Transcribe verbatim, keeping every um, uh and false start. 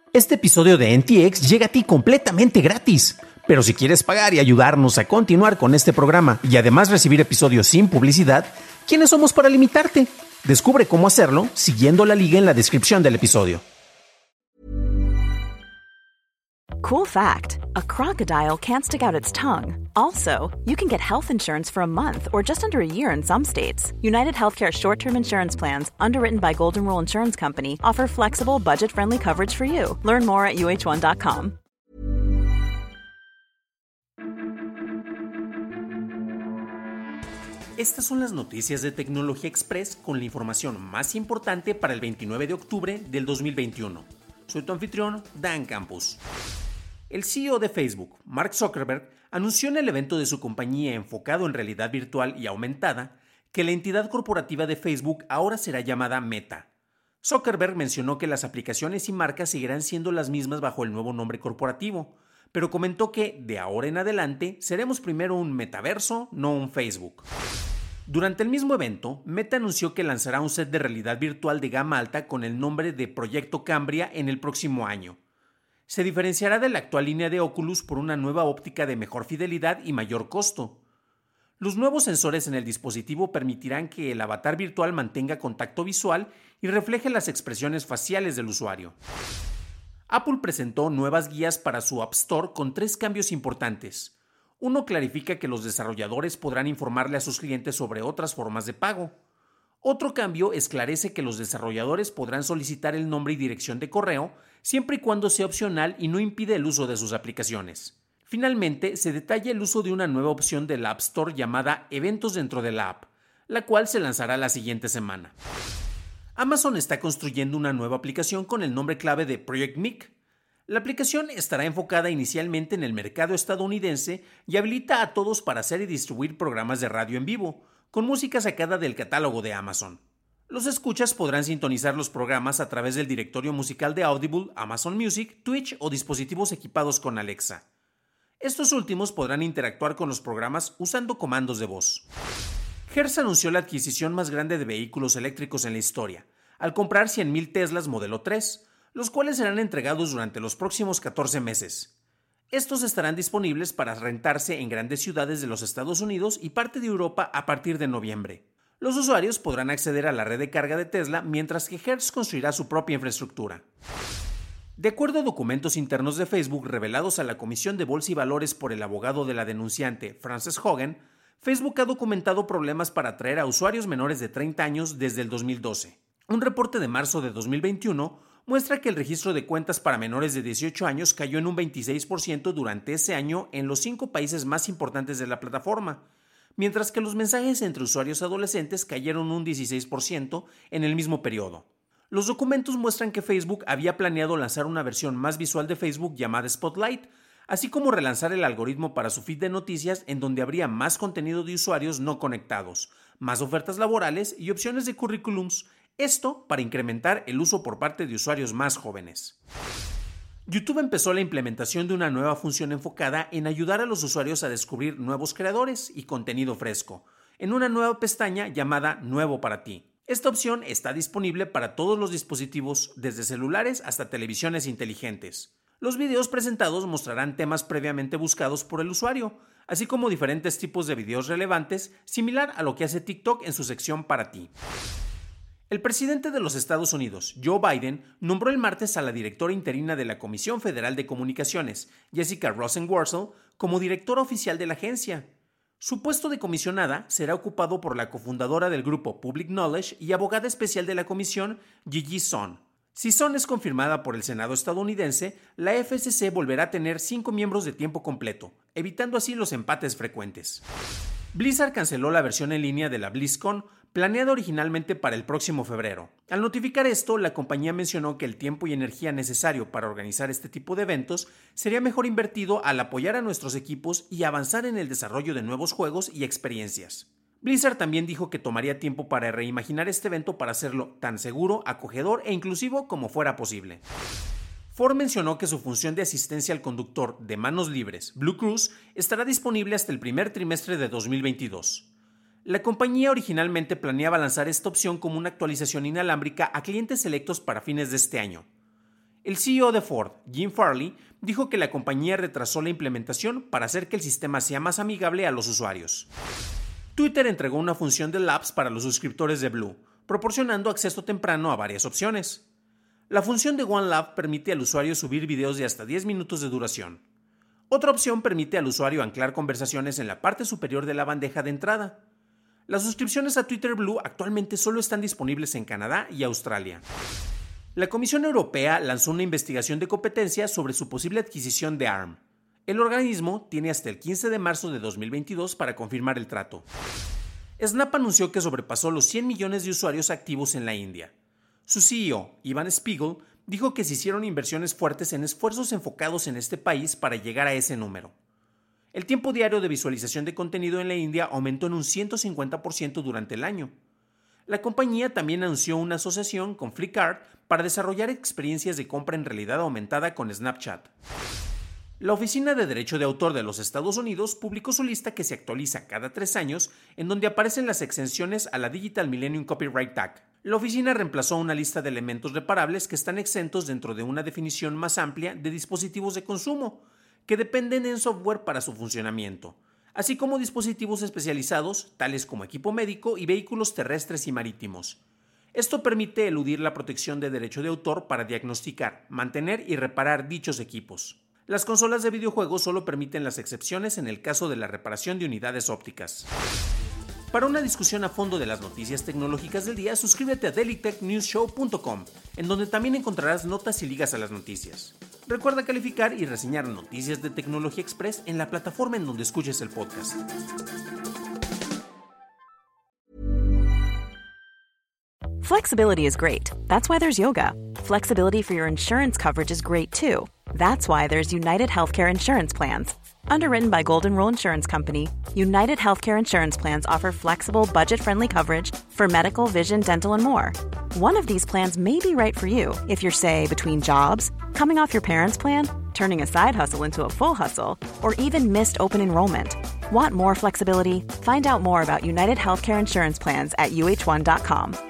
Este episodio de N T X llega a ti completamente gratis. Pero si quieres pagar y ayudarnos a continuar con este programa y además recibir episodios sin publicidad, ¿quiénes somos para limitarte? Descubre cómo hacerlo siguiendo la liga en la descripción del episodio. Cool fact, a crocodile can't stick out its tongue. Also, you can get health insurance for a month or just under a year in some states. United Healthcare short-term insurance plans, underwritten by Golden Rule Insurance Company, offer flexible, budget-friendly coverage for you. Learn more at U H one dot com. Estas son las noticias de Tecnología Express con la información más importante para el veintinueve de octubre del dos mil veintiuno. Soy tu anfitrión, Dan Campos. El C E O de Facebook, Mark Zuckerberg, anunció en el evento de su compañía enfocado en realidad virtual y aumentada que la entidad corporativa de Facebook ahora será llamada Meta. Zuckerberg mencionó que las aplicaciones y marcas seguirán siendo las mismas bajo el nuevo nombre corporativo, pero comentó que, de ahora en adelante, seremos primero un metaverso, no un Facebook. Durante el mismo evento, Meta anunció que lanzará un set de realidad virtual de gama alta con el nombre de Proyecto Cambria en el próximo año. Se diferenciará de la actual línea de Oculus por una nueva óptica de mejor fidelidad y mayor costo. Los nuevos sensores en el dispositivo permitirán que el avatar virtual mantenga contacto visual y refleje las expresiones faciales del usuario. Apple presentó nuevas guías para su App Store con tres cambios importantes. Uno clarifica que los desarrolladores podrán informarle a sus clientes sobre otras formas de pago. Otro cambio esclarece que los desarrolladores podrán solicitar el nombre y dirección de correo siempre y cuando sea opcional y no impide el uso de sus aplicaciones. Finalmente, se detalla el uso de una nueva opción de la App Store llamada Eventos dentro de la app, la cual se lanzará la siguiente semana. Amazon está construyendo una nueva aplicación con el nombre clave de Project M I C. La aplicación estará enfocada inicialmente en el mercado estadounidense y habilita a todos para hacer y distribuir programas de radio en vivo, con música sacada del catálogo de Amazon. Los escuchas podrán sintonizar los programas a través del directorio musical de Audible, Amazon Music, Twitch o dispositivos equipados con Alexa. Estos últimos podrán interactuar con los programas usando comandos de voz. Hertz anunció la adquisición más grande de vehículos eléctricos en la historia, al comprar cien mil Teslas Modelo tres, los cuales serán entregados durante los próximos catorce meses. Estos estarán disponibles para rentarse en grandes ciudades de los Estados Unidos y parte de Europa a partir de noviembre. Los usuarios podrán acceder a la red de carga de Tesla mientras que Hertz construirá su propia infraestructura. De acuerdo a documentos internos de Facebook revelados a la Comisión de Bolsa y Valores por el abogado de la denunciante, Frances Hogan, Facebook ha documentado problemas para atraer a usuarios menores de treinta años desde el dos mil doce. Un reporte de marzo de dos mil veintiuno muestra que el registro de cuentas para menores de dieciocho años cayó en un veintiséis por ciento durante ese año en los cinco países más importantes de la plataforma, mientras que los mensajes entre usuarios adolescentes cayeron un dieciséis por ciento en el mismo periodo. Los documentos muestran que Facebook había planeado lanzar una versión más visual de Facebook llamada Spotlight, así como relanzar el algoritmo para su feed de noticias en donde habría más contenido de usuarios no conectados, más ofertas laborales y opciones de currículums, esto para incrementar el uso por parte de usuarios más jóvenes. YouTube empezó la implementación de una nueva función enfocada en ayudar a los usuarios a descubrir nuevos creadores y contenido fresco, en una nueva pestaña llamada Nuevo para ti. Esta opción está disponible para todos los dispositivos, desde celulares hasta televisiones inteligentes. Los videos presentados mostrarán temas previamente buscados por el usuario, así como diferentes tipos de videos relevantes, similar a lo que hace TikTok en su sección Para ti. El presidente de los Estados Unidos, Joe Biden, nombró el martes a la directora interina de la Comisión Federal de Comunicaciones, Jessica Rosenworcel, como directora oficial de la agencia. Su puesto de comisionada será ocupado por la cofundadora del grupo Public Knowledge y abogada especial de la comisión, Gigi Sohn. Si Sohn es confirmada por el Senado estadounidense, la F C C volverá a tener cinco miembros de tiempo completo, evitando así los empates frecuentes. Blizzard canceló la versión en línea de la BlizzCon, planeada originalmente para el próximo febrero. Al notificar esto, la compañía mencionó que el tiempo y energía necesario para organizar este tipo de eventos sería mejor invertido al apoyar a nuestros equipos y avanzar en el desarrollo de nuevos juegos y experiencias. Blizzard también dijo que tomaría tiempo para reimaginar este evento para hacerlo tan seguro, acogedor e inclusivo como fuera posible. Ford mencionó que su función de asistencia al conductor de manos libres, Blue Cruise, estará disponible hasta el primer trimestre de dos mil veintidós. La compañía originalmente planeaba lanzar esta opción como una actualización inalámbrica a clientes selectos para fines de este año. El C E O de Ford, Jim Farley, dijo que la compañía retrasó la implementación para hacer que el sistema sea más amigable a los usuarios. Twitter entregó una función de Labs para los suscriptores de Blue, proporcionando acceso temprano a varias opciones. La función de OneLab permite al usuario subir videos de hasta diez minutos de duración. Otra opción permite al usuario anclar conversaciones en la parte superior de la bandeja de entrada. Las suscripciones a Twitter Blue actualmente solo están disponibles en Canadá y Australia. La Comisión Europea lanzó una investigación de competencia sobre su posible adquisición de A R M. El organismo tiene hasta el quince de marzo de dos mil veintidós para confirmar el trato. Snap anunció que sobrepasó los cien millones de usuarios activos en la India. Su C E O, Ivan Spiegel, dijo que se hicieron inversiones fuertes en esfuerzos enfocados en este país para llegar a ese número. El tiempo diario de visualización de contenido en la India aumentó en un ciento cincuenta por ciento durante el año. La compañía también anunció una asociación con Flipkart para desarrollar experiencias de compra en realidad aumentada con Snapchat. La Oficina de Derecho de Autor de los Estados Unidos publicó su lista que se actualiza cada tres años, en donde aparecen las exenciones a la Digital Millennium Copyright Act. La oficina reemplazó una lista de elementos reparables que están exentos dentro de una definición más amplia de dispositivos de consumo, que dependen en software para su funcionamiento, así como dispositivos especializados, tales como equipo médico y vehículos terrestres y marítimos. Esto permite eludir la protección de derecho de autor para diagnosticar, mantener y reparar dichos equipos. Las consolas de videojuegos solo permiten las excepciones en el caso de la reparación de unidades ópticas. Para una discusión a fondo de las noticias tecnológicas del día, suscríbete a daily tech news show punto com, en donde también encontrarás notas y ligas a las noticias. Recuerda calificar y reseñar Noticias de Tecnología Express en la plataforma en donde escuches el podcast. Flexibility is great. That's why there's yoga. Flexibility for your insurance coverage is great too. That's why there's United Healthcare Insurance Plans. Underwritten by Golden Rule Insurance Company, United Healthcare Insurance Plans offer flexible, budget-friendly coverage for medical, vision, dental, and more. One of these plans may be right for you if you're, say, between jobs, coming off your parents' plan, turning a side hustle into a full hustle, or even missed open enrollment. Want more flexibility? Find out more about United Healthcare Insurance Plans at U H one dot com.